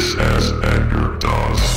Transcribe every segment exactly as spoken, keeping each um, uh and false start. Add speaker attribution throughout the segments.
Speaker 1: is as anger does.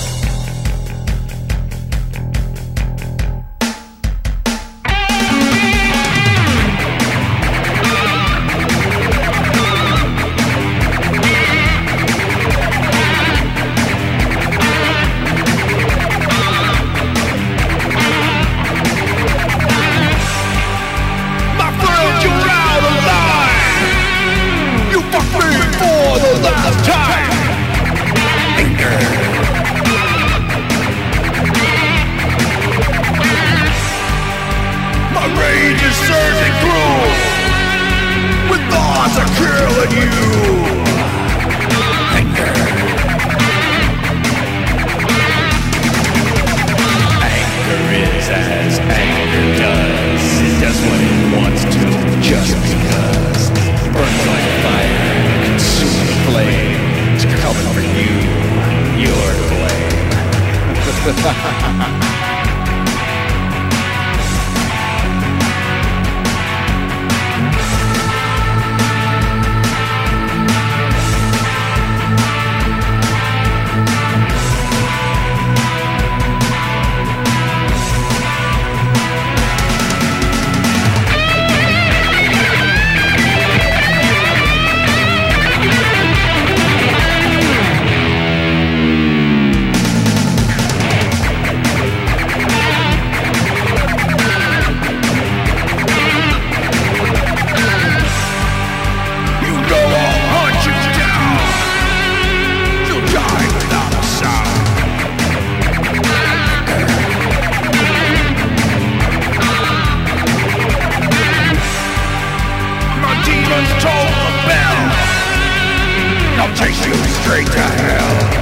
Speaker 2: Surging through with thoughts of killing you. Anger. Anger is as anger does. It does what it wants to, just because. Burns like fire, consuming flame. It's coming for you. You're to blame. I'll take you straight to hell.